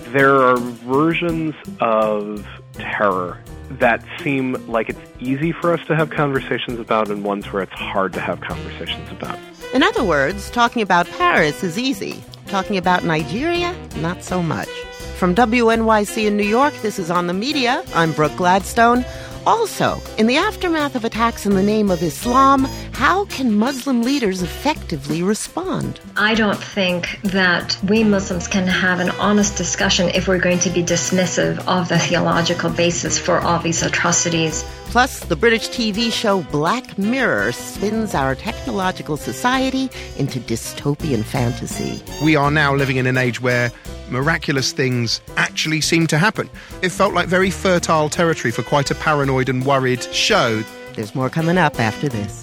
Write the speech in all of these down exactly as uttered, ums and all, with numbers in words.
There are versions of terror that seem like it's easy for us to have conversations about and ones where it's hard to have conversations about. In other words, talking about Paris is easy. Talking about Nigeria, not so much. From W N Y C in New York, this is On the Media. I'm Brooke Gladstone. Also, in the aftermath of attacks in the name of Islam, how can Muslim leaders effectively respond? I don't think that we Muslims can have an honest discussion if we're going to be dismissive of the theological basis for all these atrocities. Plus, the British T V show Black Mirror spins our technological society into dystopian fantasy. We are now living in an age where miraculous things actually seem to happen. It felt like very fertile territory for quite a paranoid and worried show. There's more coming up after this.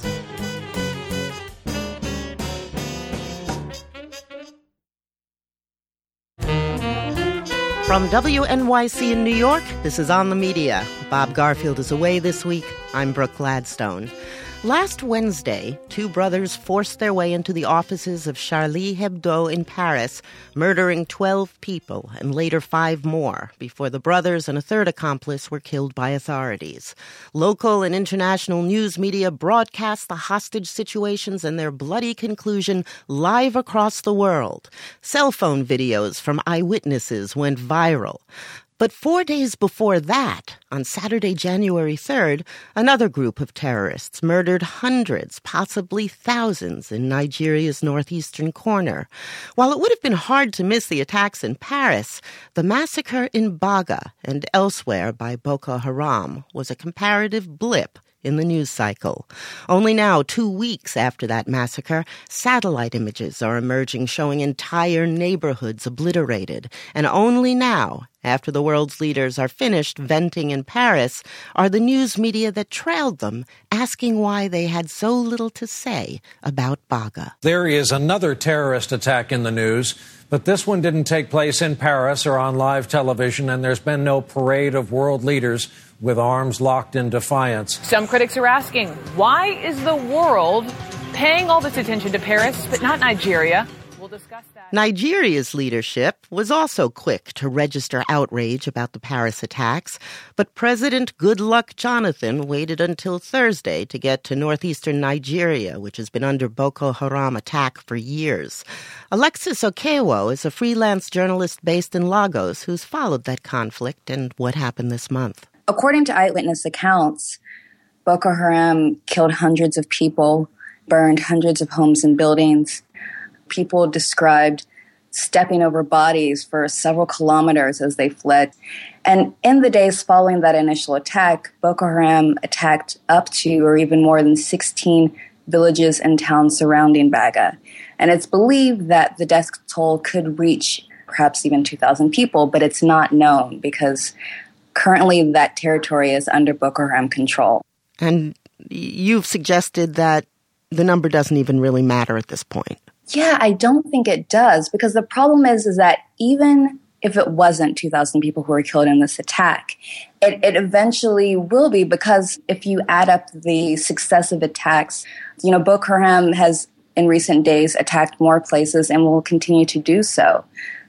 From W N Y C in New York, this is On the Media. Bob Garfield is away this week. I'm Brooke Gladstone. Last Wednesday, two brothers forced their way into the offices of Charlie Hebdo in Paris, murdering twelve people and later five more before the brothers and a third accomplice were killed by authorities. Local and international news media broadcast the hostage situations and their bloody conclusion live across the world. Cell phone videos from eyewitnesses went viral. But four days before that, on Saturday, January third, another group of terrorists murdered hundreds, possibly thousands, in Nigeria's northeastern corner. While it would have been hard to miss the attacks in Paris, the massacre in Baga and elsewhere by Boko Haram was a comparative blip in the news cycle. Only now, two weeks after that massacre, satellite images are emerging showing entire neighborhoods obliterated. And only now, after the world's leaders are finished venting in Paris, are the news media that trailed them asking why they had so little to say about Baga. There is another terrorist attack in the news, but this one didn't take place in Paris or on live television, and there's been no parade of world leaders with arms locked in defiance. Some critics are asking, why is the world paying all this attention to Paris, but not Nigeria? We'll discuss that. Nigeria's leadership was also quick to register outrage about the Paris attacks, but President Goodluck Jonathan waited until Thursday to get to northeastern Nigeria, which has been under Boko Haram attack for years. Alexis Okewo is a freelance journalist based in Lagos who's followed that conflict and what happened this month. According to eyewitness accounts, Boko Haram killed hundreds of people, burned hundreds of homes and buildings. People described stepping over bodies for several kilometers as they fled. And in the days following that initial attack, Boko Haram attacked up to or even more than sixteen villages and towns surrounding Baga. And it's believed that the death toll could reach perhaps even two thousand people, but it's not known because currently that territory is under Boko Haram control. And you've suggested that the number doesn't even really matter at this point. Yeah, I don't think it does, because the problem is, is that even if it wasn't two thousand people who were killed in this attack, it, it eventually will be, because if you add up the successive attacks, you know, Boko Haram has in recent days attacked more places and will continue to do so.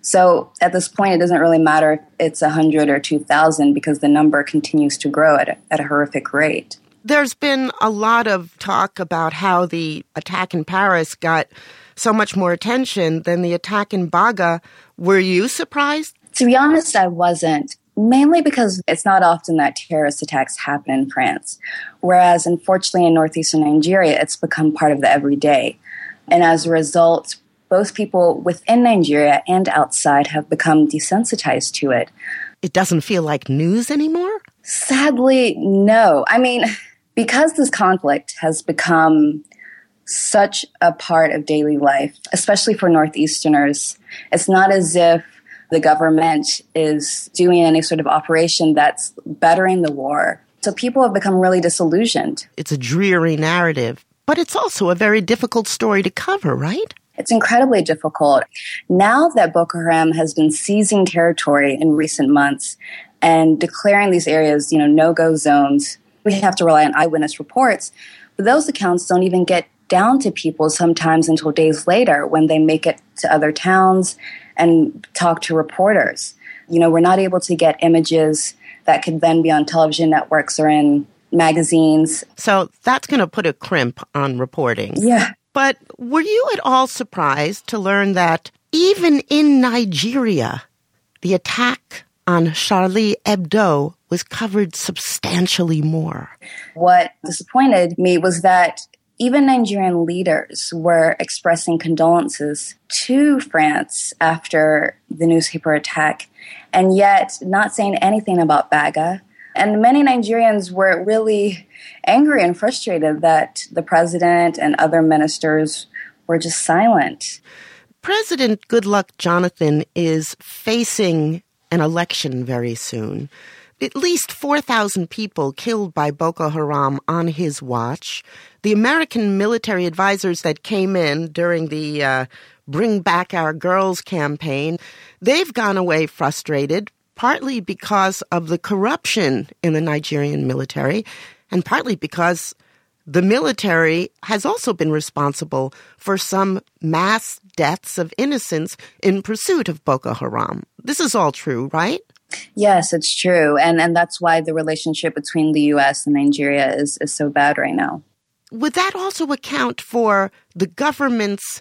So at this point, it doesn't really matter if it's one hundred or two thousand, because the number continues to grow at a, at a horrific rate. There's been a lot of talk about how the attack in Paris got so much more attention than the attack in Baga. Were you surprised? To be honest, I wasn't, mainly because it's not often that terrorist attacks happen in France, whereas unfortunately in northeastern Nigeria, it's become part of the everyday. And as a result, both people within Nigeria and outside have become desensitized to it. It doesn't feel like news anymore? Sadly, no. I mean, because this conflict has become such a part of daily life, especially for Northeasterners, it's not as if the government is doing any sort of operation that's bettering the war. So people have become really disillusioned. It's a dreary narrative, but it's also a very difficult story to cover, right? It's incredibly difficult. Now that Boko Haram has been seizing territory in recent months and declaring these areas, you know, no-go zones, we have to rely on eyewitness reports. But those accounts don't even get down to people sometimes until days later when they make it to other towns and talk to reporters. You know, we're not able to get images that could then be on television networks or in magazines. So that's going to put a crimp on reporting. Yeah. But were you at all surprised to learn that even in Nigeria, the attack on Charlie Hebdo was covered substantially more? What disappointed me was that even Nigerian leaders were expressing condolences to France after the newspaper attack, and yet not saying anything about Baga. And many Nigerians were really angry and frustrated that the president and other ministers were just silent. President Goodluck Jonathan is facing an election very soon. At least four thousand people killed by Boko Haram on his watch. The American military advisors that came in during the uh, Bring Back Our Girls campaign, they've gone away frustrated, partly because of the corruption in the Nigerian military, and partly because the military has also been responsible for some mass deaths of innocents in pursuit of Boko Haram. This is all true, right? Yes, it's true. And and that's why the relationship between the U S and Nigeria is, is so bad right now. Would that also account for the government's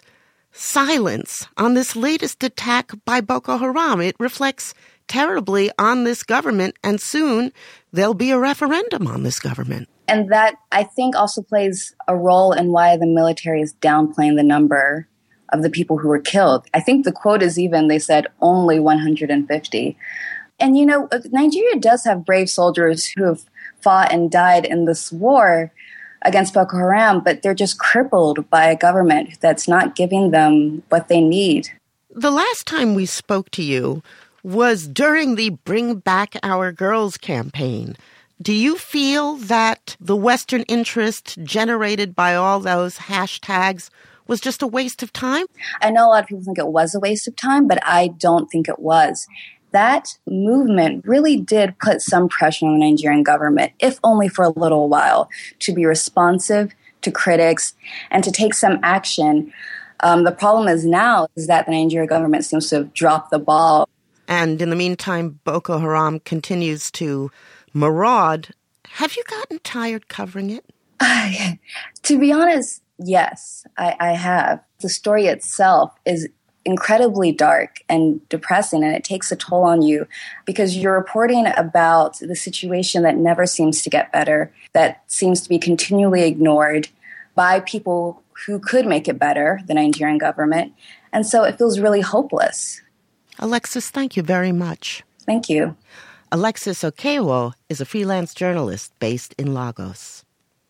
silence on this latest attack by Boko Haram? It reflects terribly on this government, and soon there'll be a referendum on this government. And that, I think, also plays a role in why the military is downplaying the number of the people who were killed. I think the quote is even, they said, only one hundred fifty. And, you know, Nigeria does have brave soldiers who have fought and died in this war against Boko Haram, but they're just crippled by a government that's not giving them what they need. The last time we spoke to you was during the Bring Back Our Girls campaign. Do you feel that the Western interest generated by all those hashtags was just a waste of time? I know a lot of people think it was a waste of time, but I don't think it was. That movement really did put some pressure on the Nigerian government, if only for a little while, to be responsive to critics and to take some action. Um, the problem is now is that the Nigerian government seems to have dropped the ball. And in the meantime, Boko Haram continues to maraud. Have you gotten tired covering it? Uh, to be honest, yes, I, I have. The story itself is incredibly dark and depressing, and it takes a toll on you because you're reporting about the situation that never seems to get better, that seems to be continually ignored by people who could make it better, the Nigerian government. And so it feels really hopeless. Alexis, thank you very much. Thank you. Alexis Okewo is a freelance journalist based in Lagos.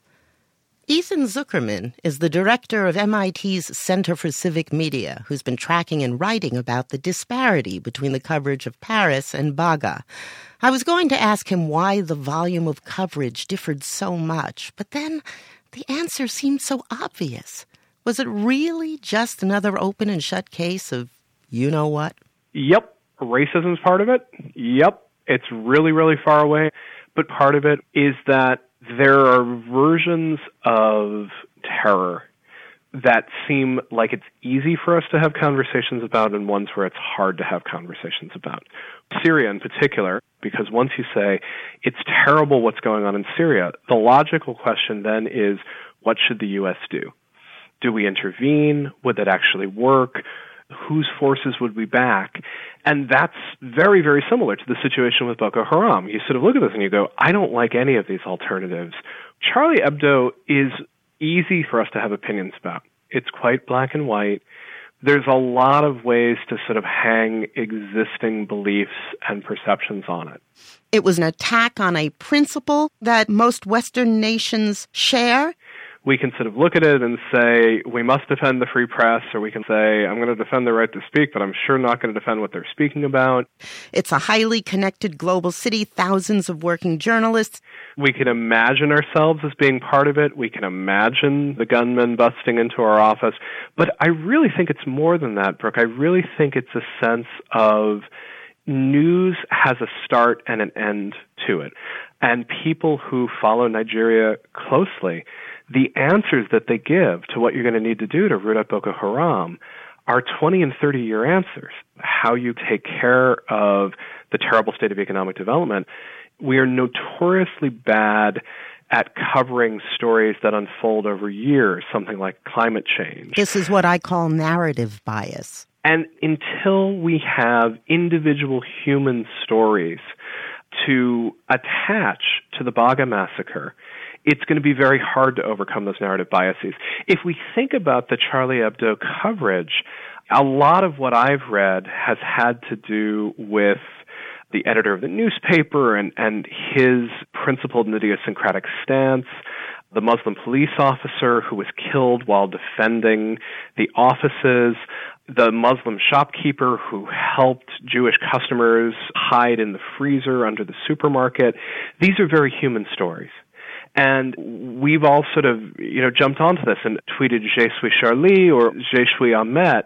Ethan Zuckerman is the director of M I T's Center for Civic Media, who's been tracking and writing about the disparity between the coverage of Paris and Baga. I was going to ask him why the volume of coverage differed so much, but then the answer seemed so obvious. Was it really just another open and shut case of you-know-what? Yep. Racism's part of it. Yep. It's really, really far away. But part of it is that there are versions of terror that seem like it's easy for us to have conversations about and ones where it's hard to have conversations about. Syria in particular, because once you say, it's terrible what's going on in Syria, the logical question then is, what should the U S do? Do we intervene? Would that actually work? Whose forces would we back? And that's very, very similar to the situation with Boko Haram. You sort of look at this and you go, I don't like any of these alternatives. Charlie Hebdo is easy for us to have opinions about. It's quite black and white. There's a lot of ways to sort of hang existing beliefs and perceptions on it. It was an attack on a principle that most Western nations share. We can sort of look at it and say, we must defend the free press, or we can say, I'm going to defend the right to speak, but I'm sure not going to defend what they're speaking about. It's a highly connected global city, thousands of working journalists. We can imagine ourselves as being part of it. We can imagine the gunmen busting into our office. But I really think it's more than that, Brooke. I really think it's a sense of news has a start and an end to it. And people who follow Nigeria closely, the answers that they give to what you're going to need to do to root out Boko Haram are twenty and thirty year answers. How you take care of the terrible state of economic development, we are notoriously bad at covering stories that unfold over years, something like climate change. This is what I call narrative bias. And until we have individual human stories to attach to the Baga massacre, it's going to be very hard to overcome those narrative biases. If we think about the Charlie Hebdo coverage, a lot of what I've read has had to do with the editor of the newspaper and, and his principled and idiosyncratic stance, the Muslim police officer who was killed while defending the offices, the Muslim shopkeeper who helped Jewish customers hide in the freezer under the supermarket. These are very human stories. And we've all sort of, you know, jumped onto this and tweeted Je suis Charlie or Je suis Ahmet.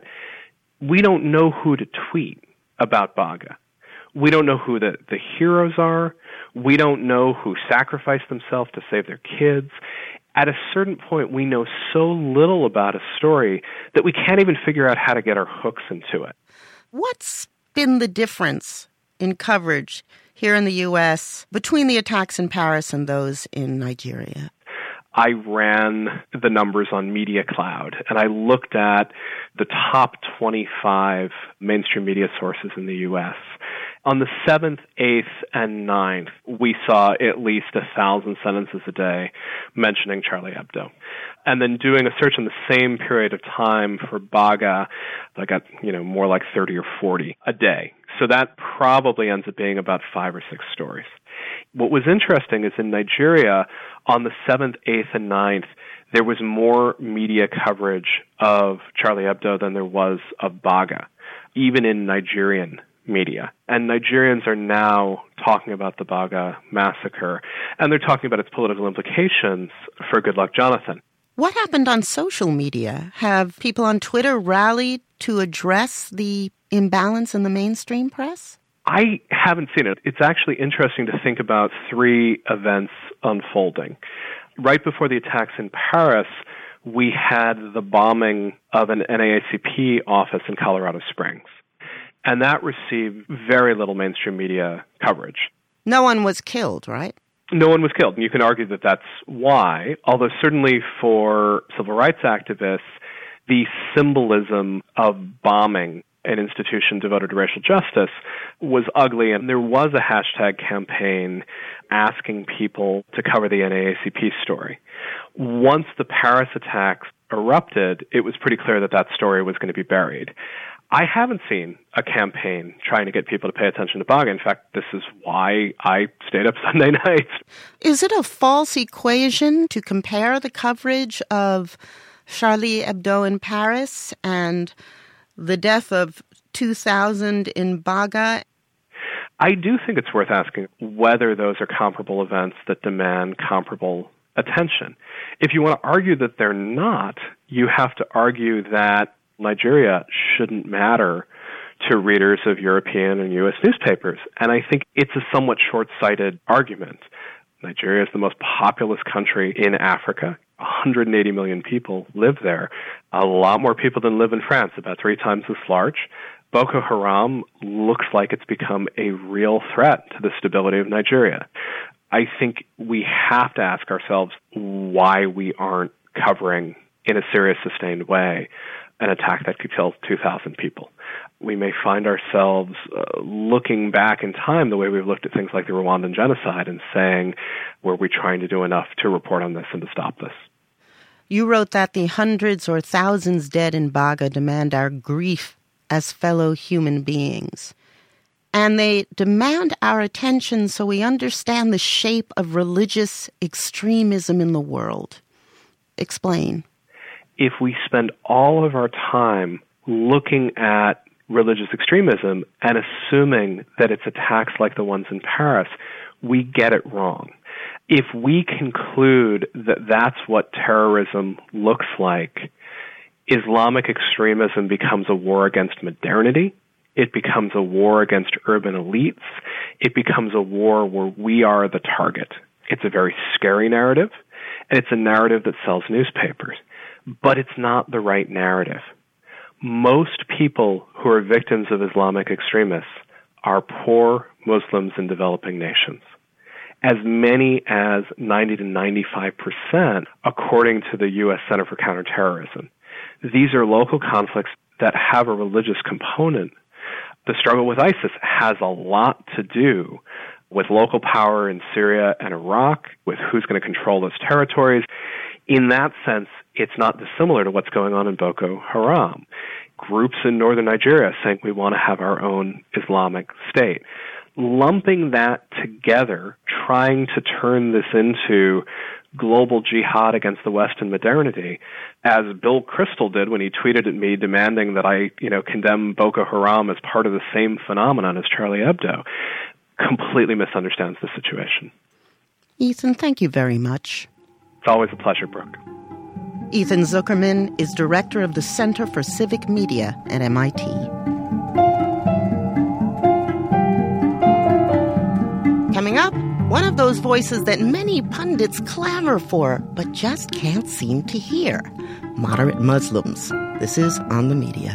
We don't know who to tweet about Baga. We don't know who the, the heroes are. We don't know who sacrificed themselves to save their kids. At a certain point, we know so little about a story that we can't even figure out how to get our hooks into it. What's been the difference in coverage here in the U S between the attacks in Paris and those in Nigeria? I ran the numbers on Media Cloud, and I looked at the top twenty-five mainstream media sources in the U S. On the seventh, eighth, and ninth, we saw at least a thousand sentences a day mentioning Charlie Hebdo. And then doing a search in the same period of time for Baga, I got, you know, more like thirty or forty a day. So that probably ends up being about five or six stories. What was interesting is in Nigeria, on the seventh, eighth, and ninth, there was more media coverage of Charlie Hebdo than there was of Baga, even in Nigerian media. And Nigerians are now talking about the Baga massacre, and they're talking about its political implications for Goodluck Jonathan. What happened on social media? Have people on Twitter rallied to address the imbalance in the mainstream press? I haven't seen it. It's actually interesting to think about three events unfolding. Right before the attacks in Paris, we had the bombing of an N double A C P office in Colorado Springs. And that received very little mainstream media coverage. No one was killed, right? No one was killed. And you can argue that that's why, although certainly for civil rights activists, the symbolism of bombing an institution devoted to racial justice was ugly. And there was a hashtag campaign asking people to cover the N double A C P story. Once the Paris attacks erupted, it was pretty clear that that story was going to be buried. I haven't seen a campaign trying to get people to pay attention to Baga. In fact, this is why I stayed up Sunday nights. Is it a false equation to compare the coverage of Charlie Hebdo in Paris and the death of two thousand in Baga? I do think it's worth asking whether those are comparable events that demand comparable attention. If you want to argue that they're not, you have to argue that Nigeria shouldn't matter to readers of European and U S newspapers. And I think it's a somewhat short-sighted argument. Nigeria is the most populous country in Africa. one hundred eighty million people live there. A lot more people than live in France, about three times as large. Boko Haram looks like it's become a real threat to the stability of Nigeria. I think we have to ask ourselves why we aren't covering in a serious, sustained way an attack that could kill two thousand people. We may find ourselves uh, looking back in time the way we've looked at things like the Rwandan genocide and saying, were we trying to do enough to report on this and to stop this? You wrote that the hundreds or thousands dead in Baga demand our grief as fellow human beings. And they demand our attention so we understand the shape of religious extremism in the world. Explain. If we spend all of our time looking at religious extremism and assuming that it's attacks like the ones in Paris, we get it wrong. If we conclude that that's what terrorism looks like, Islamic extremism becomes a war against modernity. It becomes a war against urban elites. It becomes a war where we are the target. It's a very scary narrative, and it's a narrative that sells newspapers. But it's not the right narrative. Most people who are victims of Islamic extremists are poor Muslims in developing nations. As many as ninety to ninety-five percent, according to the U S Center for Counterterrorism. These are local conflicts that have a religious component. The struggle with ISIS has a lot to do with local power in Syria and Iraq, with who's going to control those territories. In that sense, it's not dissimilar to what's going on in Boko Haram. Groups in northern Nigeria saying we want to have our own Islamic state. Lumping that together, trying to turn this into global jihad against the West and modernity, as Bill Kristol did when he tweeted at me demanding that I, you know, condemn Boko Haram as part of the same phenomenon as Charlie Hebdo, completely misunderstands the situation. Ethan, thank you very much. It's always a pleasure, Brooke. Ethan Zuckerman is director of the Center for Civic Media at M I T. Coming up, one of those voices that many pundits clamor for, but just can't seem to hear. Moderate Muslims. This is On the Media.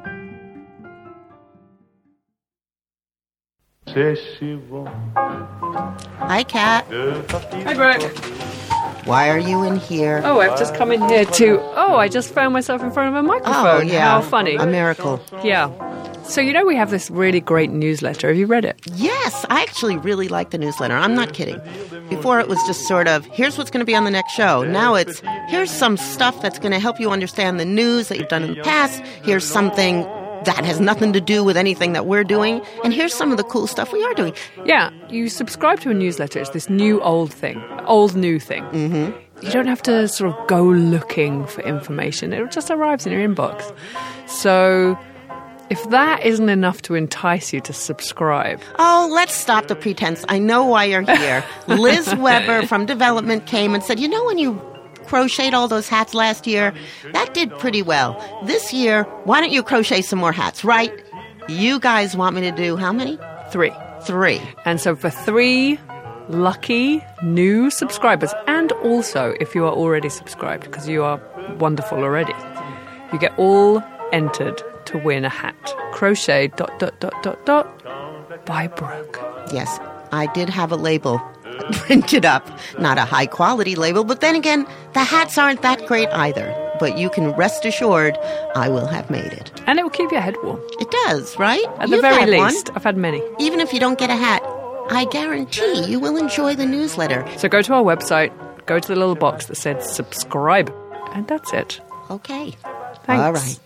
Hi, Kat. Hi, Brooke. Why are you in here? Oh, I've just come in here to... Oh, I just found myself in front of a microphone. Oh, yeah. How funny. A miracle. Yeah. So, you know, we have this really great newsletter. Have you read it? Yes, I actually really like the newsletter. I'm not kidding. Before it was just sort of, here's what's going to be on the next show. Now it's, here's some stuff that's going to help you understand the news that you've done in the past. Here's something that has nothing to do with anything that we're doing. And here's some of the cool stuff we are doing. Yeah, you subscribe to a newsletter. It's this new old thing, old new thing. Mm-hmm. You don't have to sort of go looking for information. It just arrives in your inbox. So if that isn't enough to entice you to subscribe... Oh, let's stop the pretense. I know why you're here. Liz Weber from Development came and said, you know when you crocheted all those hats last year? That did pretty well. This year, why don't you crochet some more hats, right? You guys want me to do how many? Three. Three. And so for three lucky new subscribers, and also if you are already subscribed, because you are wonderful already, you get all entered to win a hat. Crochet dot dot dot dot dot by Brooke. Yes, I did have a label printed up. Not a high quality label, but then again, the hats aren't that great either. But you can rest assured I will have made it. And it will keep your head warm. It does, right? At You've the very had least. one. I've had many. Even if you don't get a hat, I guarantee you will enjoy the newsletter. So go to our website, go to the little box that said subscribe, and that's it. Okay. Thanks. All right.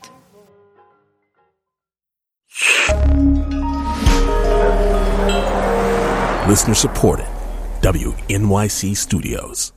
Listener supported. W N Y C Studios.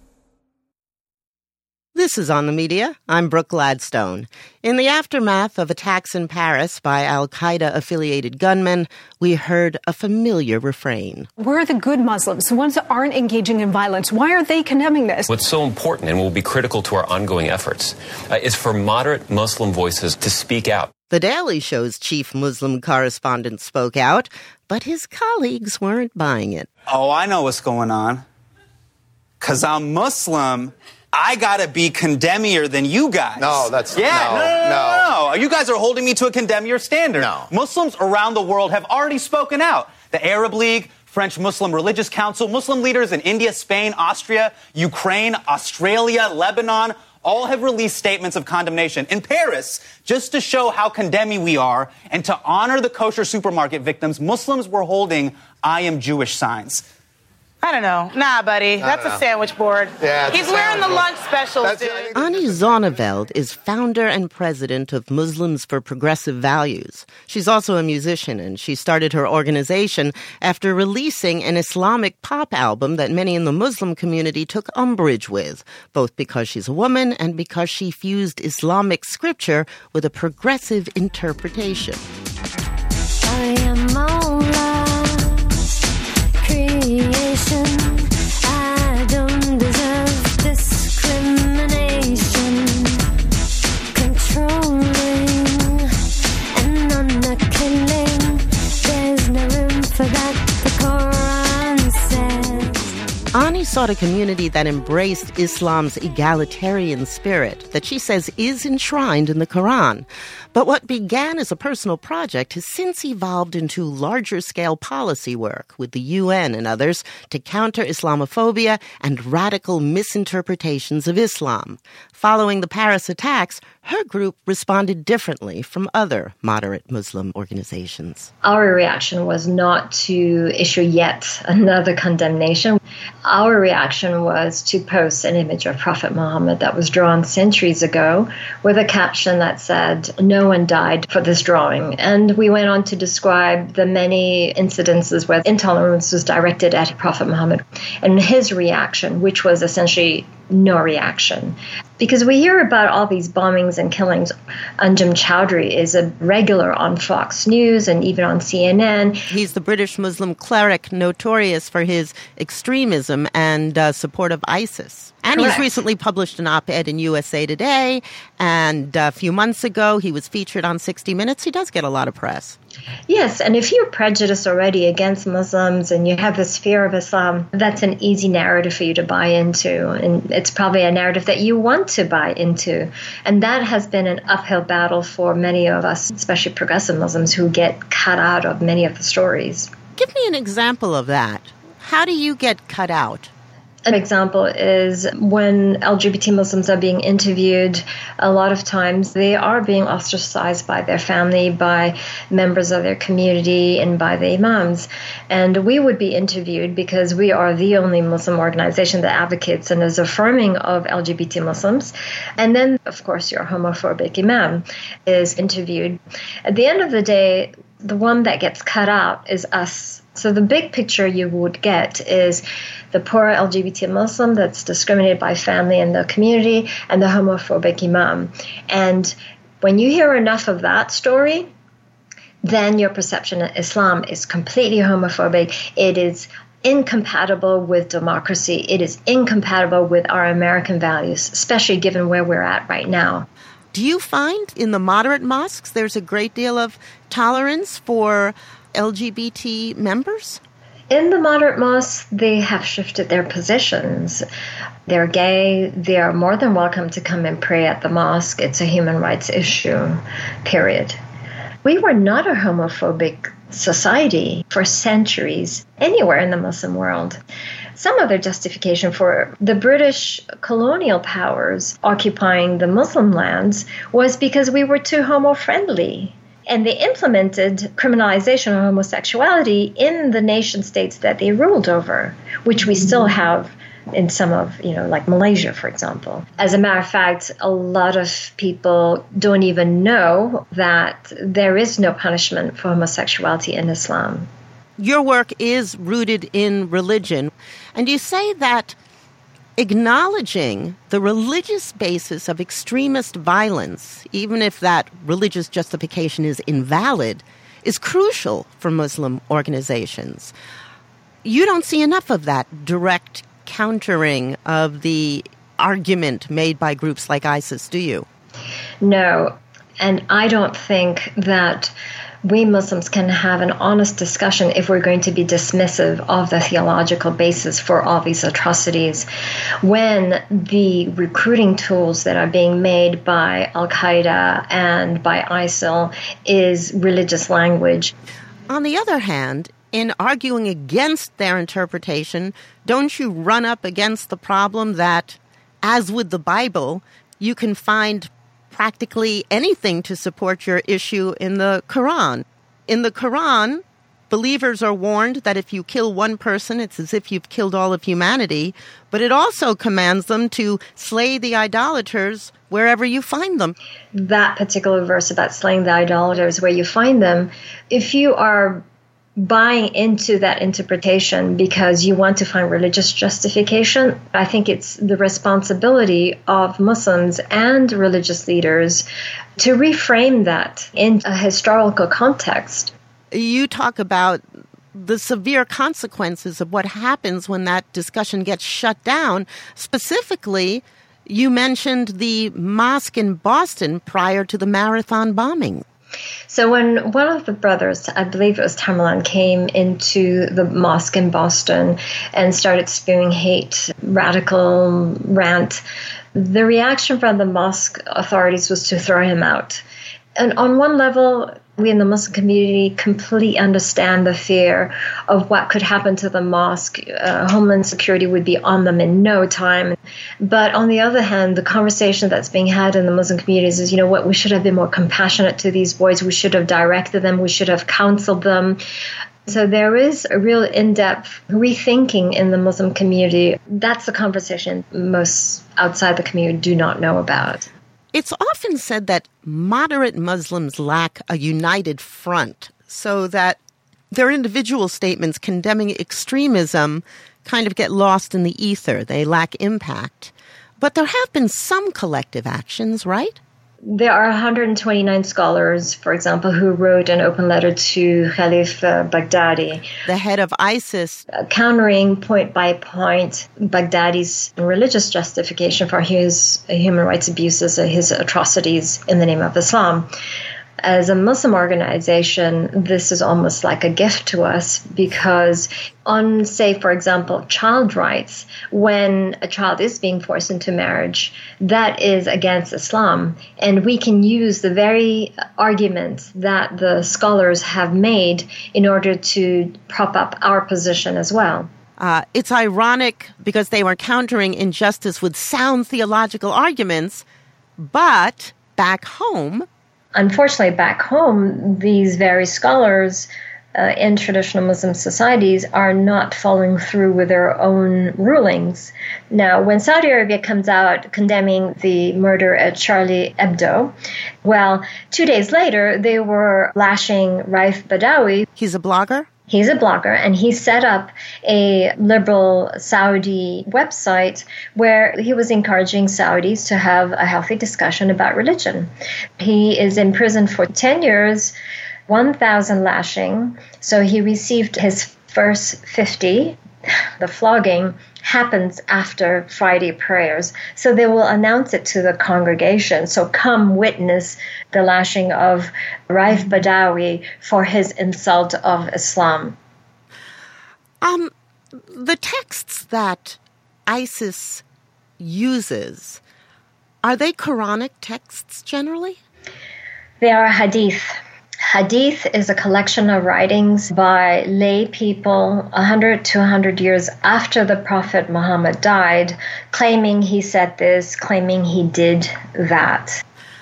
This is On the Media. I'm Brooke Gladstone. In the aftermath of attacks in Paris by al-Qaeda-affiliated gunmen, we heard a familiar refrain. Where are the good Muslims, the ones that aren't engaging in violence? Why aren't they condemning this? What's so important and will be critical to our ongoing efforts uh, is for moderate Muslim voices to speak out. The Daily Show's chief Muslim correspondent spoke out, but his colleagues weren't buying it. Oh, I know what's going on. 'Cause I'm Muslim, I gotta be condemnier than you guys. No, that's yeah. no, No, no, no, no. no. You guys are holding me to a condemnier standard. No. Muslims around the world have already spoken out. The Arab League, French Muslim Religious Council, Muslim leaders in India, Spain, Austria, Ukraine, Australia, Lebanon, all have released statements of condemnation. In Paris, just to show how condemning we are and to honor the kosher supermarket victims, Muslims were holding I am Jewish signs. I don't know. Nah, buddy. That's a sandwich board. Yeah, He's wearing the lunch specials, dude. Annie Zonneveld is founder and president of Muslims for Progressive Values. She's also a musician, and she started her organization after releasing an Islamic pop album that many in the Muslim community took umbrage with, both because she's a woman and because she fused Islamic scripture with a progressive interpretation. I am Allah's creation. I don't deserve discrimination. Controlling and I'm not killing. There's no room for that, the Quran says. Ani sought a community that embraced Islam's egalitarian spirit that she says is enshrined in the Quran. But what began as a personal project has since evolved into larger-scale policy work with the U N and others to counter Islamophobia and radical misinterpretations of Islam. Following the Paris attacks, her group responded differently from other moderate Muslim organizations. Our reaction was not to issue yet another condemnation. Our reaction was to post an image of Prophet Muhammad that was drawn centuries ago with a caption that said, "No one died for this drawing." And we went on to describe the many incidences where intolerance was directed at Prophet Muhammad and his reaction, which was essentially no reaction. Because we hear about all these bombings and killings. Anjem Choudary is a regular on Fox News and even on C N N. He's the British Muslim cleric notorious for his extremism and uh, support of ISIS. And Correct. He's recently published an op-ed in U S A Today, and a few months ago he was featured on sixty minutes. He does get a lot of press. Yes, and if you're prejudiced already against Muslims and you have this fear of Islam, that's an easy narrative for you to buy into. And it's probably a narrative that you want to buy into. And that has been an uphill battle for many of us, especially progressive Muslims, who get cut out of many of the stories. Give me an example of that. How do you get cut out? An example is when L G B T Muslims are being interviewed, a lot of times they are being ostracized by their family, by members of their community, and by the imams. And we would be interviewed because we are the only Muslim organization that advocates and is affirming of L G B T Muslims. And then, of course, your homophobic imam is interviewed. At the end of the day, the one that gets cut out is us. So the big picture you would get is the poor L G B T Muslim that's discriminated by family and the community, and the homophobic imam. And when you hear enough of that story, then your perception of Islam is completely homophobic. It is incompatible with democracy. It is incompatible with our American values, especially given where we're at right now. Do you find in the moderate mosques there's a great deal of tolerance for L G B T members? In the moderate mosques, they have shifted their positions. They're gay. They are more than welcome to come and pray at the mosque. It's a human rights issue, period. We were not a homophobic society for centuries anywhere in the Muslim world. Some other justification for the British colonial powers occupying the Muslim lands was because we were too homo-friendly. And they implemented criminalization of homosexuality in the nation states that they ruled over, which we still have in some of, you know, like Malaysia, for example. As a matter of fact, a lot of people don't even know that there is no punishment for homosexuality in Islam. Your work is rooted in religion, and you say that acknowledging the religious basis of extremist violence, even if that religious justification is invalid, is crucial for Muslim organizations. You don't see enough of that direct countering of the argument made by groups like ISIS, do you? No, and I don't think that we Muslims can have an honest discussion if we're going to be dismissive of the theological basis for all these atrocities, when the recruiting tools that are being made by Al-Qaeda and by ISIL is religious language. On the other hand, in arguing against their interpretation, don't you run up against the problem that, as with the Bible, you can find practically anything to support your issue in the Quran? In the Quran, believers are warned that if you kill one person, it's as if you've killed all of humanity, but it also commands them to slay the idolaters wherever you find them. That particular verse about slaying the idolaters where you find them, if you are buying into that interpretation because you want to find religious justification, I think it's the responsibility of Muslims and religious leaders to reframe that in a historical context. You talk about the severe consequences of what happens when that discussion gets shut down. Specifically, you mentioned the mosque in Boston prior to the Marathon bombing. So when one of the brothers, I believe it was Tamerlan, came into the mosque in Boston and started spewing hate, radical rant, the reaction from the mosque authorities was to throw him out. And on one level, we in the Muslim community completely understand the fear of what could happen to the mosque. Uh, Homeland Security would be on them in no time. But on the other hand, the conversation that's being had in the Muslim communities is, you know what, we should have been more compassionate to these boys. We should have directed them. We should have counseled them. So there is a real in-depth rethinking in the Muslim community. That's the conversation most outside the community do not know about. It's often said that moderate Muslims lack a united front, so that their individual statements condemning extremism kind of get lost in the ether. They lack impact. But there have been some collective actions, right? There are one hundred twenty-nine scholars, for example, who wrote an open letter to Khalif uh, Baghdadi, the head of ISIS, uh, countering point by point Baghdadi's religious justification for his uh, human rights abuses, uh, his atrocities in the name of Islam. As a Muslim organization, this is almost like a gift to us because on, say, for example, child rights, when a child is being forced into marriage, that is against Islam. And we can use the very arguments that the scholars have made in order to prop up our position as well. Uh, it's ironic because they were countering injustice with sound theological arguments, but back home, unfortunately, back home, these very scholars uh, in traditional Muslim societies are not following through with their own rulings. Now, when Saudi Arabia comes out condemning the murder at Charlie Hebdo, well, two days later, they were lashing Raif Badawi. He's a blogger? He's a blogger, and he set up a liberal Saudi website where he was encouraging Saudis to have a healthy discussion about religion. He is in prison for ten years, one thousand lashing, so he received his first fifty. The flogging happens after Friday prayers, so they will announce it to the congregation. So come witness the lashing of Raif Badawi for his insult of Islam. Um, the texts that ISIS uses, are they Quranic texts generally? They are hadith. Hadith is a collection of writings by lay people one hundred to one hundred years after the Prophet Muhammad died, claiming he said this, claiming he did that.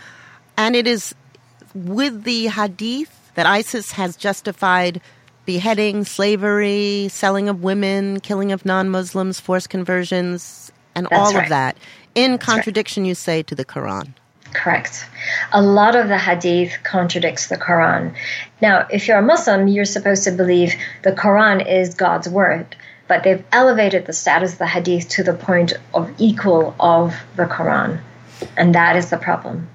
And it is with the Hadith that ISIS has justified beheading, slavery, selling of women, killing of non-Muslims, forced conversions, and That's all right. of that, in That's contradiction, right. you say, to the Quran. Correct. A lot of the hadith contradicts the Quran. Now, if you're a Muslim, you're supposed to believe the Quran is God's word, but they've elevated the status of the hadith to the point of equal of the Quran, and that is the problem.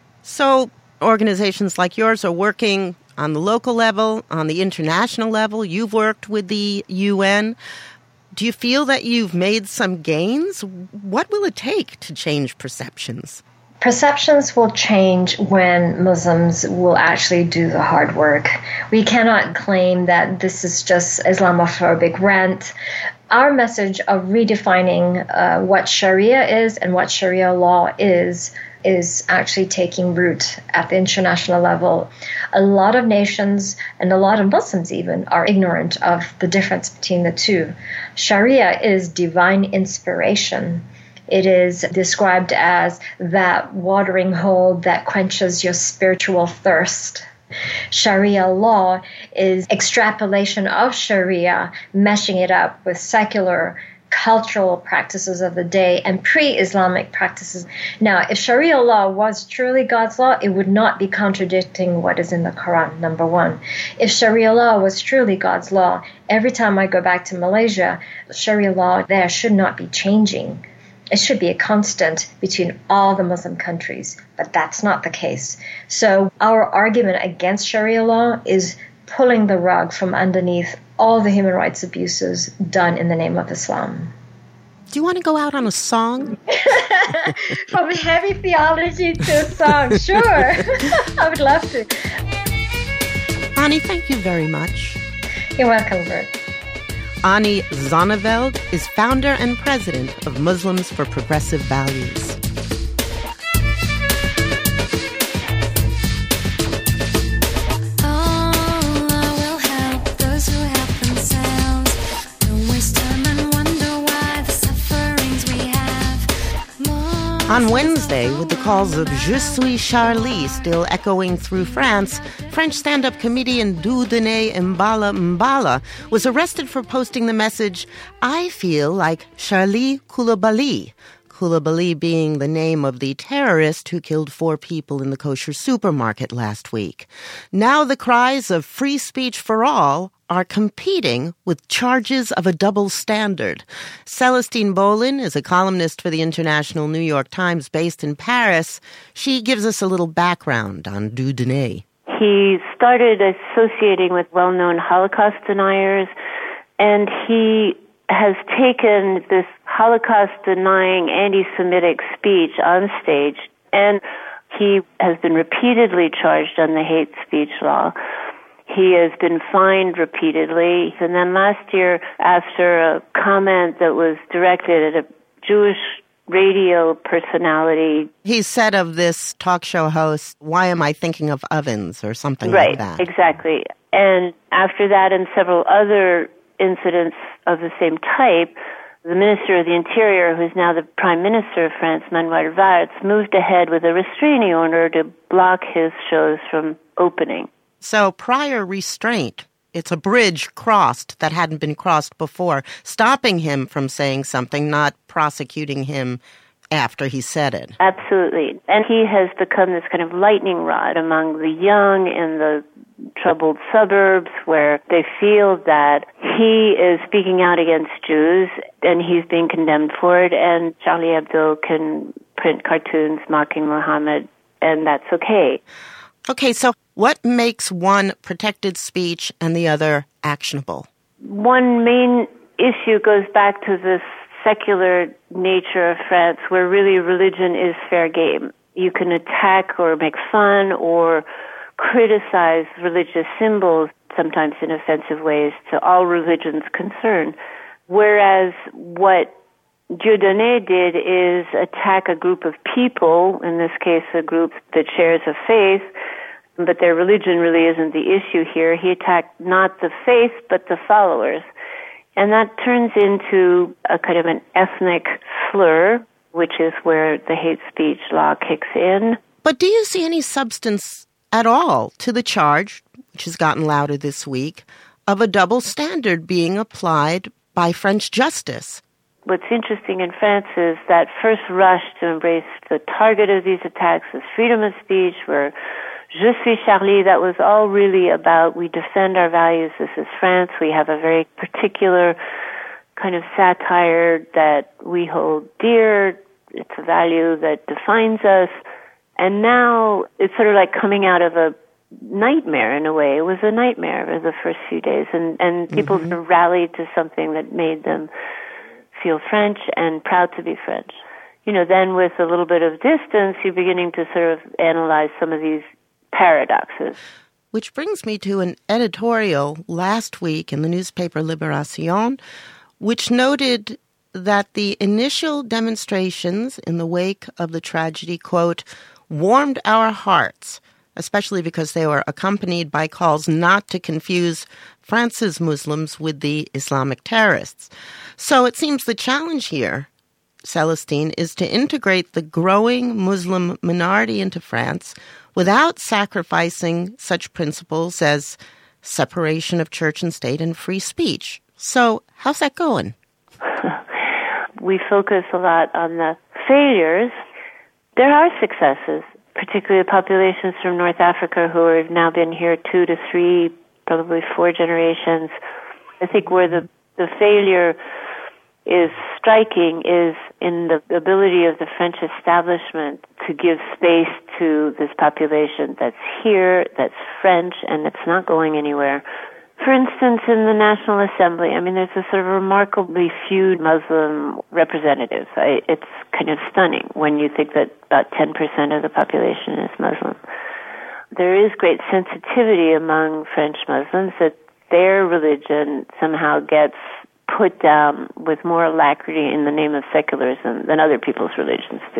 So organizations like yours are working on the local level, on the international level. You've worked with the U N. Do you feel that you've made some gains? What will it take to change perceptions? Perceptions will change when Muslims will actually do the hard work. We cannot claim that this is just Islamophobic rant. Our message of redefining uh, what Sharia is and what Sharia law is is actually taking root at the international level. A lot of nations and a lot of Muslims even are ignorant of the difference between the two. Sharia is divine inspiration. It is described as that watering hole that quenches your spiritual thirst. Sharia law is extrapolation of Sharia, meshing it up with secular cultural practices of the day and pre-Islamic practices. Now, if Sharia law was truly God's law, it would not be contradicting what is in the Quran, number one. If Sharia law was truly God's law, every time I go back to Malaysia, Sharia law there should not be changing. It should be a constant between all the Muslim countries, but that's not the case. So our argument against Sharia law is pulling the rug from underneath all the human rights abuses done in the name of Islam. Do you want to go out on a song? From heavy theology to a song, sure. I would love to. Ani, thank you very much. You're welcome, Bert. Ani Zonneveld is founder and president of Muslims for Progressive Values. On Wednesday, with the calls of Je suis Charlie still echoing through France, French stand-up comedian Dieudonné Mbala Mbala was arrested for posting the message, "I feel like Charlie Coulibaly." Coulibaly being the name of the terrorist who killed four people in the kosher supermarket last week. Now the cries of free speech for all are competing with charges of a double standard. Celestine Bolin is a columnist for the International New York Times based in Paris. She gives us a little background on Dieudonné. He started associating with well-known Holocaust deniers, and he has taken this Holocaust-denying anti-Semitic speech on stage, and he has been repeatedly charged on the hate speech law. He has been fined repeatedly. And then last year, after a comment that was directed at a Jewish radio personality. He said of this talk show host, "Why am I thinking of ovens?" or something right, like that. Right, exactly. And after that and several other incidents of the same type, the Minister of the Interior, who's now the Prime Minister of France, Manuel Valls, moved ahead with a restraining order to block his shows from opening. So prior restraint, it's a bridge crossed that hadn't been crossed before, stopping him from saying something, not prosecuting him after he said it. Absolutely. And he has become this kind of lightning rod among the young in the troubled suburbs where they feel that he is speaking out against Jews and he's being condemned for it, and Charlie Hebdo can print cartoons mocking Muhammad, and that's okay. Okay, so what makes one protected speech and the other actionable? One main issue goes back to this secular nature of France, where really religion is fair game. You can attack or make fun or criticize religious symbols, sometimes in offensive ways, to all religions concerned. Whereas what Dieudonné did is attack a group of people, in this case a group that shares a faith, but their religion really isn't the issue here. He attacked not the faith, but the followers. And that turns into a kind of an ethnic slur, which is where the hate speech law kicks in. But do you see any substance at all to the charge, which has gotten louder this week, of a double standard being applied by French justice? What's interesting in France is that first rush to embrace the target of these attacks as freedom of speech, where Je suis Charlie, that was all really about we defend our values. This is France. We have a very particular kind of satire that we hold dear. It's a value that defines us. And now it's sort of like coming out of a nightmare in a way. It was a nightmare for the first few days. And, and people mm-hmm. sort of rallied to something that made them feel French and proud to be French. You know, then with a little bit of distance, you're beginning to sort of analyze some of these paradoxes. Which brings me to an editorial last week in the newspaper Libération, which noted that the initial demonstrations in the wake of the tragedy, quote, warmed our hearts, especially because they were accompanied by calls not to confuse France's Muslims with the Islamic terrorists. So it seems the challenge here, Celestine, is to integrate the growing Muslim minority into France without sacrificing such principles as separation of church and state and free speech. So how's that going? We focus a lot on the failures. There are successes, particularly the populations from North Africa who have now been here two to three, probably four generations. I think where the, the failure is striking is in the ability of the French establishment to give space to this population that's here, that's French, and it's not going anywhere. For instance, in the National Assembly, I mean, there's a sort of remarkably few Muslim representatives. I, it's kind of stunning when you think that about ten percent of the population is Muslim. There is great sensitivity among French Muslims that their religion somehow gets put down with more alacrity in the name of secularism than other people's religions do.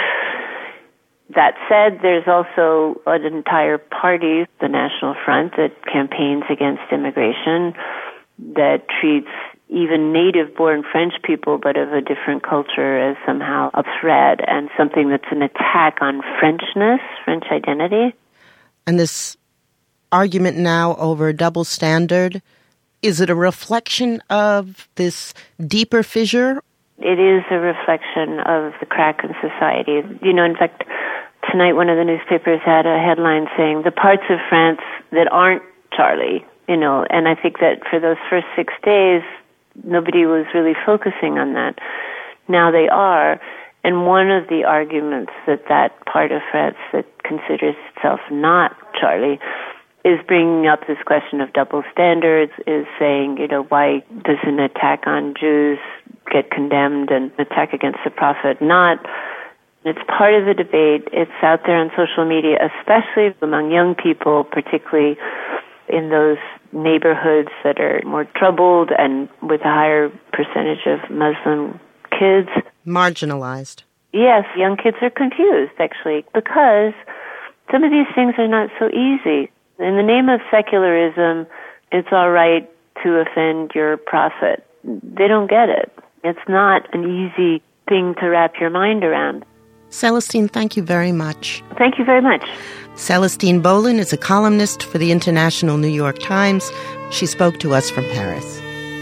That said, there's also an entire party, the National Front, that campaigns against immigration, that treats even native-born French people, but of a different culture, as somehow a threat and something that's an attack on Frenchness, French identity. And this argument now over double standard, is it a reflection of this deeper fissure? It is a reflection of the crack in society. You know, in fact, tonight one of the newspapers had a headline saying, the parts of France that aren't Charlie, you know, and I think that for those first six days, nobody was really focusing on that. Now they are. And one of the arguments that that part of France that considers itself not Charlie is bringing up this question of double standards, is saying, you know, why does an attack on Jews get condemned and an attack against the prophet not? It's part of the debate. It's out there on social media, especially among young people, particularly in those neighborhoods that are more troubled and with a higher percentage of Muslim kids. Marginalized. Yes, young kids are confused, actually, because some of these things are not so easy. In the name of secularism, it's all right to offend your prophet. They don't get it. It's not an easy thing to wrap your mind around. Celestine, thank you very much. Thank you very much. Celestine Bolen is a columnist for the International New York Times. She spoke to us from Paris.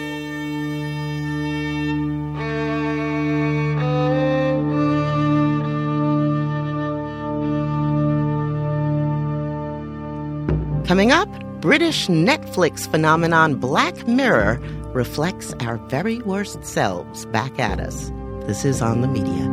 Coming up, British Netflix phenomenon Black Mirror reflects our very worst selves back at us. This is On the Media.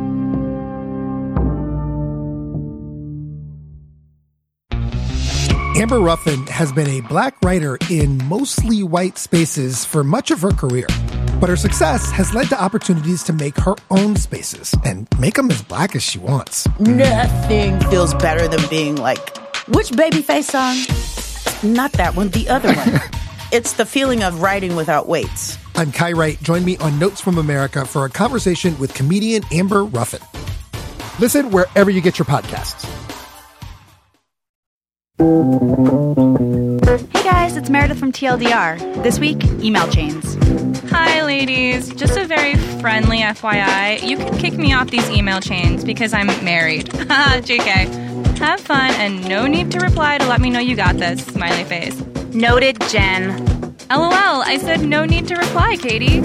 Amber Ruffin has been a black writer in mostly white spaces for much of her career. But her success has led to opportunities to make her own spaces and make them as black as she wants. Nothing feels better than being like, which Babyface song? Not that one, the other one. It's the feeling of writing without weights. I'm Kai Wright. Join me on Notes from America for a conversation with comedian Amber Ruffin. Listen wherever you get your podcasts. Hey guys, it's Meredith from T L D R. This week, email chains. Hi ladies, just a very friendly F Y I. You can kick me off these email chains because I'm married. Haha, J K. Have fun and no need to reply to let me know you got this, smiley face. Noted, Jen. LOL, I said no need to reply, Katie.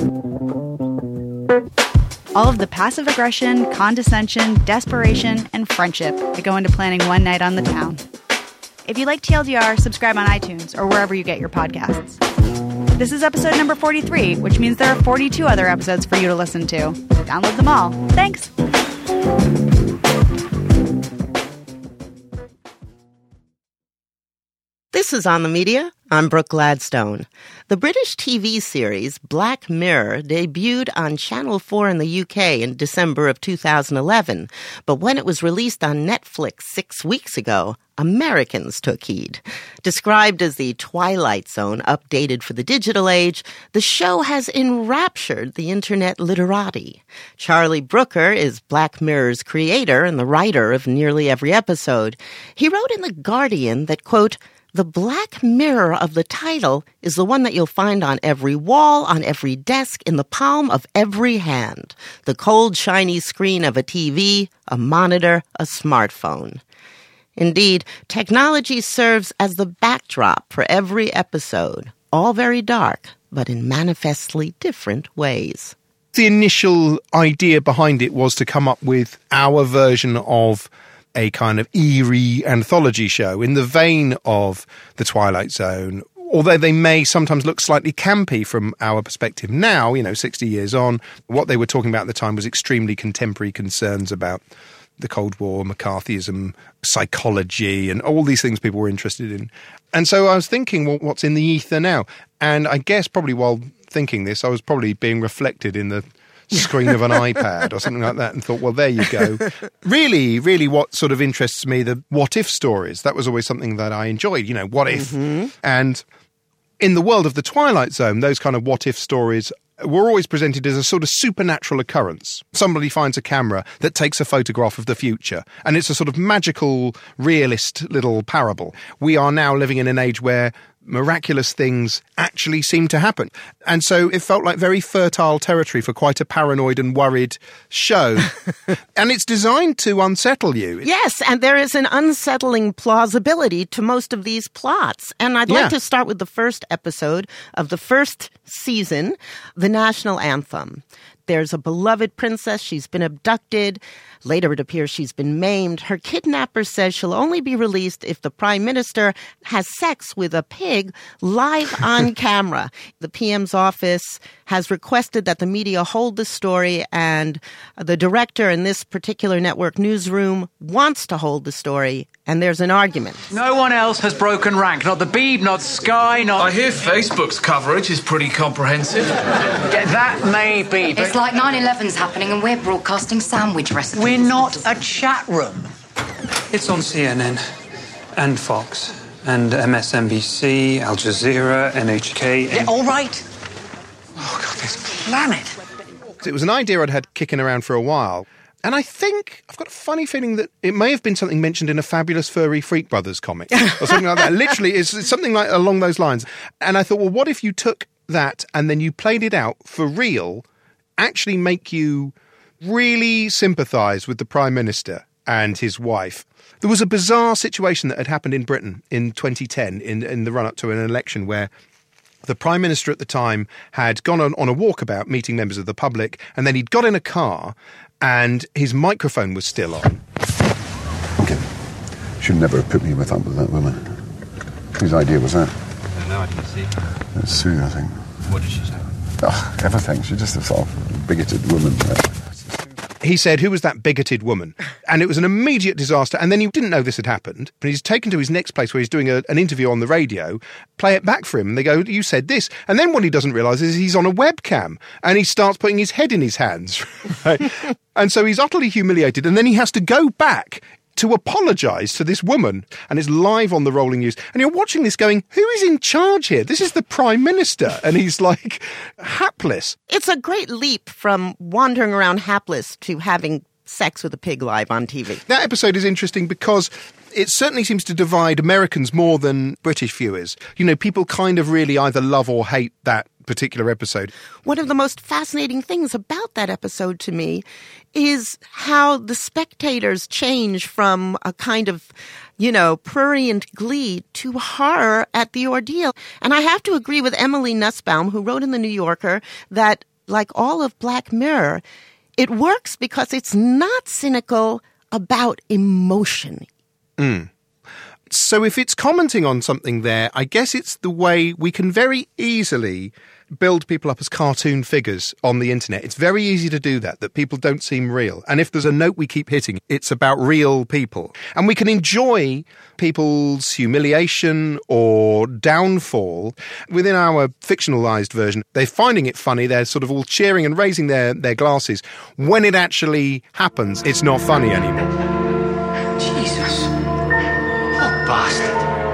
All of the passive aggression, condescension, desperation, and friendship that go into planning one night on the town. If you like T L D R, subscribe on iTunes or wherever you get your podcasts. This is episode number forty-three, which means there are forty-two other episodes for you to listen to. Download them all. Thanks. This is On the Media. I'm Brooke Gladstone. The British T V series Black Mirror debuted on Channel four in the U K in December of two thousand eleven. But when it was released on Netflix six weeks ago, Americans took heed. Described as the Twilight Zone updated for the digital age, the show has enraptured the internet literati. Charlie Brooker is Black Mirror's creator and the writer of nearly every episode. He wrote in The Guardian that, quote, the black mirror of the title is the one that you'll find on every wall, on every desk, in the palm of every hand. The cold, shiny screen of a T V, a monitor, a smartphone. Indeed, technology serves as the backdrop for every episode, all very dark, but in manifestly different ways. The initial idea behind it was to come up with our version of a kind of eerie anthology show in the vein of The Twilight Zone, although they may sometimes look slightly campy from our perspective now, you know, sixty years on. What they were talking about at the time was extremely contemporary concerns about the Cold War, McCarthyism, psychology, and all these things people were interested in. And so I was thinking, well, what's in the ether now? And I guess probably while thinking this, I was probably being reflected in the screen of an iPad or something like that and thought, well, there you go. Really, really what sort of interests me, the what-if stories. That was always something that I enjoyed, you know, what if? Mm-hmm. And in the world of The Twilight Zone, those kind of what-if stories were always presented as a sort of supernatural occurrence. Somebody finds a camera that takes a photograph of the future, and it's a sort of magical, realist little parable. We are now living in an age where miraculous things actually seem to happen. And so it felt like very fertile territory for quite a paranoid and worried show. And it's designed to unsettle you. Yes, and there is an unsettling plausibility to most of these plots. And I'd Yeah. like to start with the first episode of the first season, the national anthem. There's a beloved princess. She's been abducted. Later, it appears she's been maimed. Her kidnapper says she'll only be released if the prime minister has sex with a pig live on camera. The P M's office has requested that the media hold the story, and the director in this particular network newsroom wants to hold the story, and there's an argument. No one else has broken rank. Not the Beeb, not Sky, not... I hear Facebook's coverage is pretty comprehensive. Yeah, that may be, but... It's like nine eleven's happening and we're broadcasting sandwich recipes. We're not a chat room. It's on C N N and Fox and M S N B C, Al Jazeera, N H K. Yeah, all right. Oh, God, this planet. It was an idea I'd had kicking around for a while. And I think, I've got a funny feeling that it may have been something mentioned in a Fabulous Furry Freak Brothers comic or something like that. Literally, it's, it's something like along those lines. And I thought, well, what if you took that and then you played it out for real, actually make you really sympathise with the Prime Minister and his wife. There was a bizarre situation that had happened in Britain in twenty ten, in, in the run-up to an election, where the Prime Minister at the time had gone on, on a walkabout meeting members of the public, and then he'd got in a car and his microphone was still on. Okay. Should never have put me with up with that woman. Whose idea was that? I don't know, I didn't see. It's Sue, I think. What did she say? Oh, everything. She's just a sort of bigoted woman. He said, who was that bigoted woman? And it was an immediate disaster. And then he didn't know this had happened. But he's taken to his next place where he's doing a, an interview on the radio, play it back for him. And they go, you said this. And then what he doesn't realise is he's on a webcam. And he starts putting his head in his hands. Right? And so he's utterly humiliated. And then he has to go back to apologise to this woman. And it's live on the rolling news. And you're watching this going, who is in charge here? This is the Prime Minister. And he's like hapless. It's a great leap from wandering around hapless to having sex with a pig live on T V. That episode is interesting because it certainly seems to divide Americans more than British viewers. You know, people kind of really either love or hate that particular episode. One of the most fascinating things about that episode to me is how the spectators change from a kind of, you know, prurient glee to horror at the ordeal. And I have to agree with Emily Nussbaum, who wrote in The New Yorker that, like all of Black Mirror, it works because it's not cynical about emotion. Mm. So if it's commenting on something there, I guess it's the way we can very easily build people up as cartoon figures on the internet. It's very easy to do that, that people don't seem real. And if there's a note we keep hitting, it's about real people. And we can enjoy people's humiliation or downfall. Within our fictionalized version, they're finding it funny. They're sort of all cheering and raising their, their glasses. When it actually happens, it's not funny anymore. Jesus. What bastard.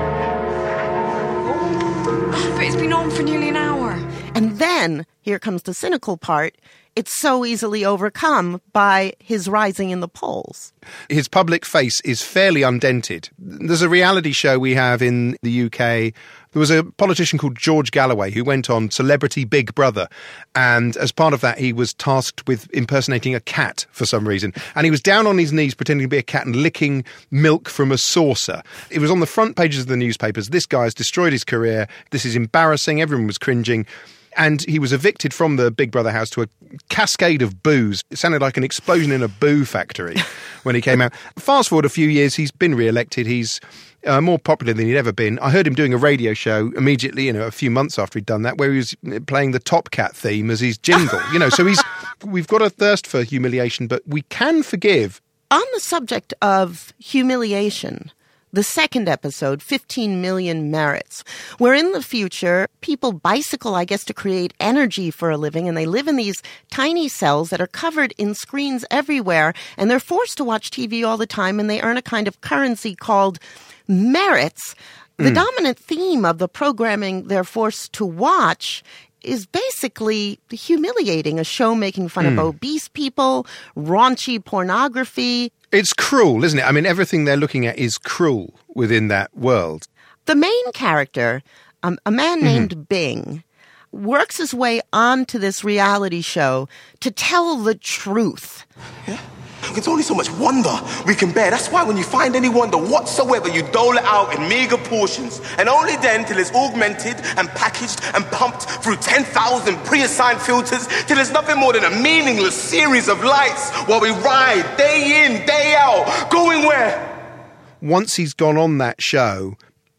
But it's been on for nearly an hour. And then, here comes the cynical part, it's so easily overcome by his rising in the polls. His public face is fairly undented. There's a reality show we have in the U K. There was a politician called George Galloway who went on Celebrity Big Brother. And as part of that, he was tasked with impersonating a cat for some reason. And he was down on his knees pretending to be a cat and licking milk from a saucer. It was on the front pages of the newspapers. This guy has destroyed his career. This is embarrassing. Everyone was cringing. And he was evicted from the Big Brother house to a cascade of boos. It sounded like an explosion in a boo factory when he came out. Fast forward a few years, he's been re-elected. He's uh, more popular than he'd ever been. I heard him doing a radio show immediately, you know, a few months after he'd done that, where he was playing the Top Cat theme as his jingle. You know, so he's we've got a thirst for humiliation, but we can forgive. On the subject of humiliation, the second episode, fifteen million Merits, where in the future, people bicycle, I guess, to create energy for a living, and they live in these tiny cells that are covered in screens everywhere, and they're forced to watch T V all the time, and they earn a kind of currency called merits. The mm. dominant theme of the programming they're forced to watch is basically humiliating, a show making fun mm. of obese people, raunchy pornography. It's cruel, isn't it? I mean, everything they're looking at is cruel within that world. The main character, um, a man mm-hmm. named Bing works his way onto this reality show to tell the truth. Yeah. It's only so much wonder we can bear. That's why when you find any wonder whatsoever, you dole it out in meager portions. And only then till it's augmented and packaged and pumped through ten thousand pre-assigned filters till it's nothing more than a meaningless series of lights while we ride day in, day out, going where? Once he's gone on that show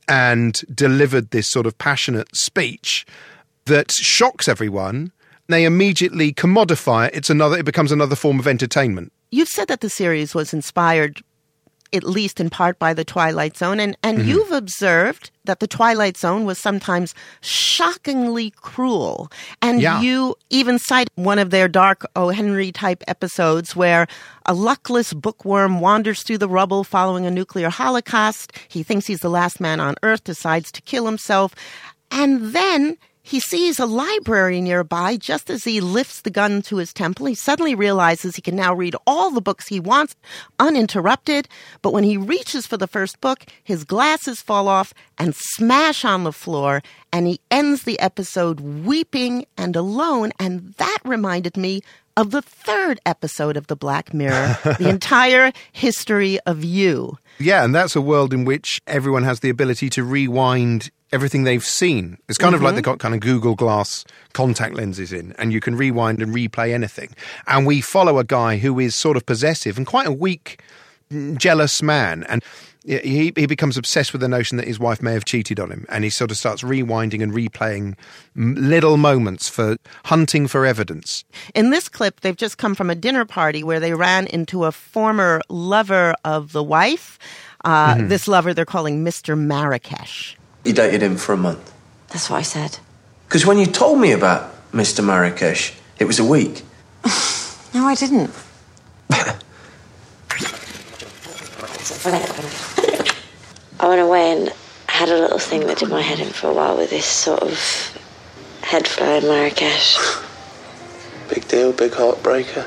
and delivered this sort of passionate speech that shocks everyone, they immediately commodify it. It's another, it becomes another form of entertainment. You've said that the series was inspired, at least in part, by The Twilight Zone, and, and mm-hmm. you've observed that The Twilight Zone was sometimes shockingly cruel. And yeah. you even cite one of their Dark O. Henry-type episodes where a luckless bookworm wanders through the rubble following a nuclear holocaust. He thinks he's the last man on Earth, decides to kill himself, and then he sees a library nearby. Just as he lifts the gun to his temple, he suddenly realizes he can now read all the books he wants uninterrupted. But when he reaches for the first book, his glasses fall off and smash on the floor, and he ends the episode weeping and alone. And that reminded me of the third episode of The Black Mirror, The Entire History of You. Yeah, and that's a world in which everyone has the ability to rewind everything they've seen. It's kind mm-hmm. of like they've got kind of Google Glass contact lenses in, and you can rewind and replay anything. And we follow a guy who is sort of possessive and quite a weak, jealous man. And he he becomes obsessed with the notion that his wife may have cheated on him. And he sort of starts rewinding and replaying little moments for hunting for evidence. In this clip, they've just come from a dinner party where they ran into a former lover of the wife. Uh, mm-hmm. This lover they're calling Mister Marrakesh. You dated him for a month? That's what I said. Because when you told me about Mister Marrakesh, it was a week. No, I didn't. I went away and had a little thing that did my head in for a while with this sort of head flow in Marrakesh. Big deal, big heartbreaker?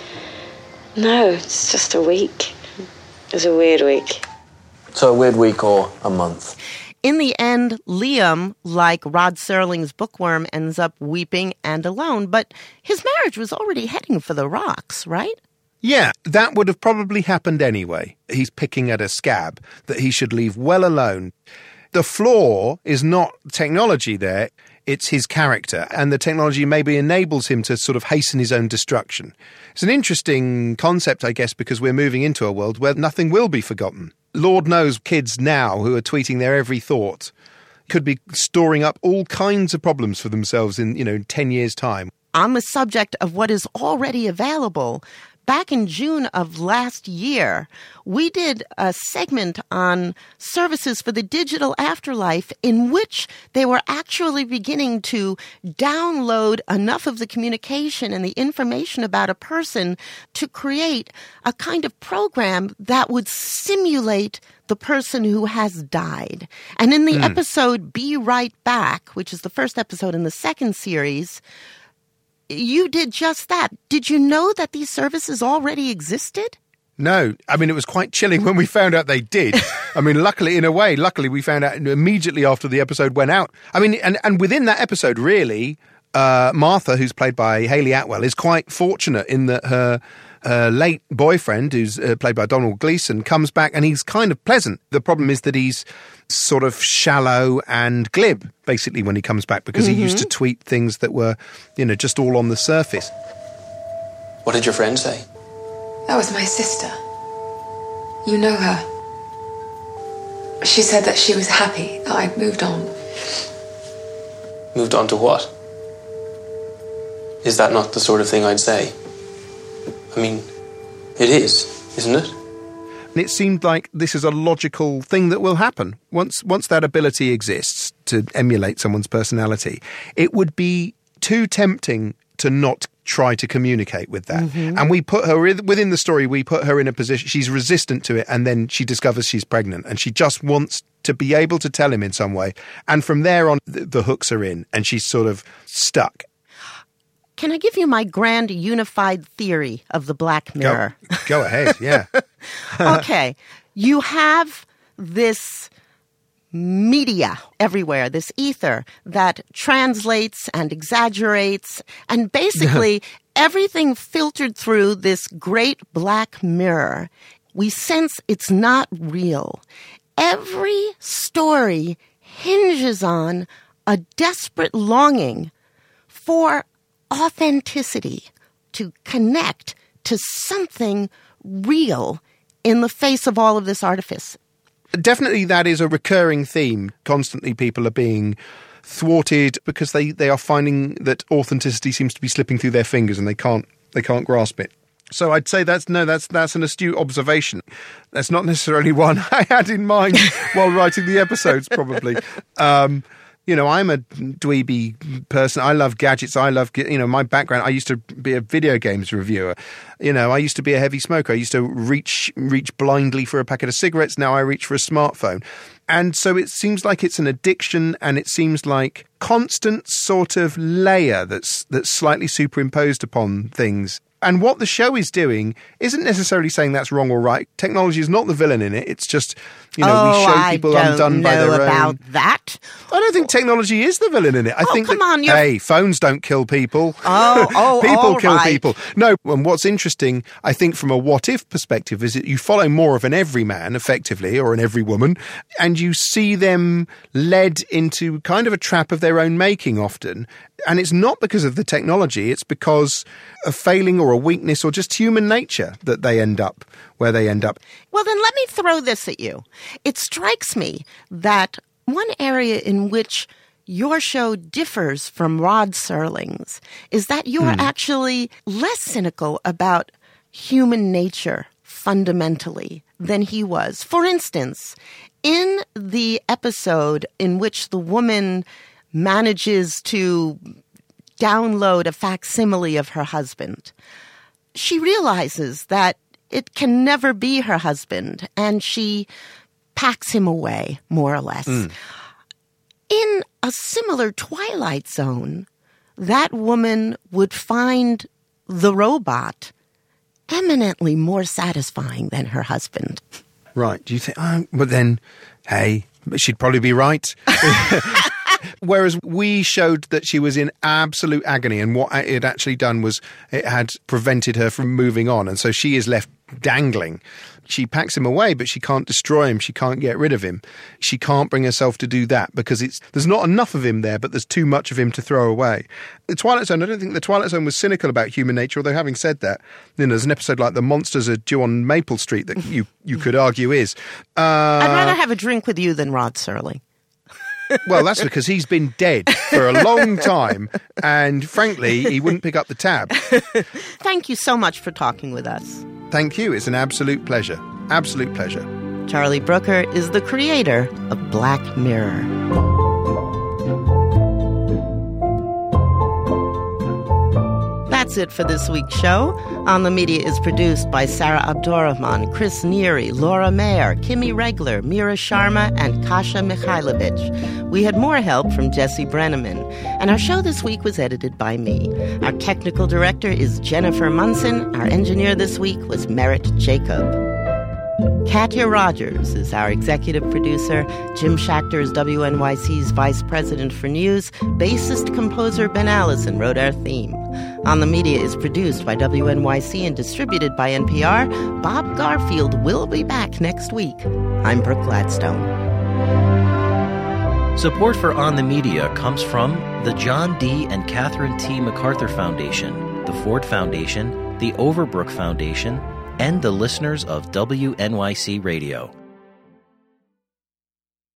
No, it's just a week. It was a weird week. So a weird week or a month? In the end, Liam, like Rod Serling's bookworm, ends up weeping and alone. But his marriage was already heading for the rocks, right? Yeah, that would have probably happened anyway. He's picking at a scab that he should leave well alone. The flaw is not technology there, it's his character. And the technology maybe enables him to sort of hasten his own destruction. It's an interesting concept, I guess, because we're moving into a world where nothing will be forgotten. Lord knows kids now who are tweeting their every thought could be storing up all kinds of problems for themselves in, you know, ten years' time. On the subject of what is already available, back in June of last year, we did a segment on services for the digital afterlife in which they were actually beginning to download enough of the communication and the information about a person to create a kind of program that would simulate the person who has died. And in the mm. episode Be Right Back, which is the first episode in the second series, you did just that. Did you know that these services already existed? No. I mean, it was quite chilling when we found out they did. I mean, luckily, in a way, luckily we found out immediately after the episode went out. I mean, and, and within that episode, really, uh, Martha, who's played by Hayley Atwell, is quite fortunate in that her uh, late boyfriend, who's uh, played by Donald Gleeson, comes back and he's kind of pleasant. The problem is that he's sort of shallow and glib, basically, when he comes back, because mm-hmm. he used to tweet things that were, you know, just all on the surface. What did your friend say? That was my sister. You know her. She said that she was happy that I'd moved on. Moved on to what? Is that not the sort of thing I'd say? I mean, it is, isn't it? And it seemed like this is a logical thing that will happen. Once once that ability exists to emulate someone's personality, it would be too tempting to not try to communicate with that. Mm-hmm. And we put her, within the story, we put her in a position, she's resistant to it, and then she discovers she's pregnant, and she just wants to be able to tell him in some way. And from there on, the, the hooks are in, and she's sort of stuck. Can I give you my grand unified theory of the Black Mirror? Go, go ahead, yeah. Okay. You have this media everywhere, this ether that translates and exaggerates, and basically everything filtered through this great black mirror. We sense it's not real. Every story hinges on a desperate longing for authenticity, to connect to something real in the face of all of this artifice. Definitely that is a recurring theme. Constantly people are being thwarted because they, they are finding that authenticity seems to be slipping through their fingers and they can't they can't grasp it. So I'd say that's no, that's that's an astute observation. That's not necessarily one I had in mind while writing the episodes, probably. Um, you know, I'm a dweeby person. I love gadgets. I love, you know, my background. I used to be a video games reviewer. You know, I used to be a heavy smoker. I used to reach reach blindly for a packet of cigarettes. Now I reach for a smartphone. And so it seems like it's an addiction, and it seems like constant sort of layer that's that's slightly superimposed upon things. And what the show is doing isn't necessarily saying that's wrong or right. Technology is not the villain in it. It's just, you know, oh, we show people I don't undone by know their about own. that. I don't think technology is the villain in it. I Oh, think come that, on, you're- hey, phones don't kill people. Oh, oh, people all kill right. people. No, and what's interesting, I think, from a what-if perspective, is that you follow more of an everyman, effectively, or an everywoman, and you see them led into kind of a trap of their own making often. And it's not because of the technology, it's because of failing or a weakness or just human nature that they end up where they end up. Well, then let me throw this at you. It strikes me that one area in which your show differs from Rod Serling's is that you're Hmm. actually less cynical about human nature fundamentally than he was. For instance, in the episode in which the woman manages to download a facsimile of her husband, she realizes that it can never be her husband, and she packs him away, more or less. Mm. In a similar Twilight Zone, that woman would find the robot eminently more satisfying than her husband. Right. Do you think, oh, but then, hey, she'd probably be right. Whereas we showed that she was in absolute agony, and what it had actually done was it had prevented her from moving on. And so she is left dangling. She packs him away, but she can't destroy him. She can't get rid of him. She can't bring herself to do that because it's there's not enough of him there, but there's too much of him to throw away. The Twilight Zone, I don't think the Twilight Zone was cynical about human nature, although having said that, you know, there's an episode like The Monsters Are Due on Maple Street that you, you could argue is. Uh, I'd rather have a drink with you than Rod Serling. Well, that's because he's been dead for a long time, and frankly, he wouldn't pick up the tab. Thank you so much for talking with us. Thank you. It's an absolute pleasure. Absolute pleasure. Charlie Brooker is the creator of Black Mirror. That's it for this week's show. On the Media is produced by Sarah Abdurrahman, Chris Neary, Laura Mayer, Kimmy Regler, Mira Sharma, and Kasha Mikhailovich. We had more help from Jesse Brenneman. And our show this week was edited by me. Our technical director is Jennifer Munson. Our engineer this week was Merritt Jacob. Katya Rogers is our executive producer. Jim Schachter is W N Y C's vice president for news. Bassist composer Ben Allison wrote our theme. On the Media is produced by W N Y C and distributed by N P R. Bob Garfield will be back next week. I'm Brooke Gladstone. Support for On the Media comes from the John D. and Catherine T. MacArthur Foundation, the Ford Foundation, the Overbrook Foundation, and the listeners of W N Y C Radio.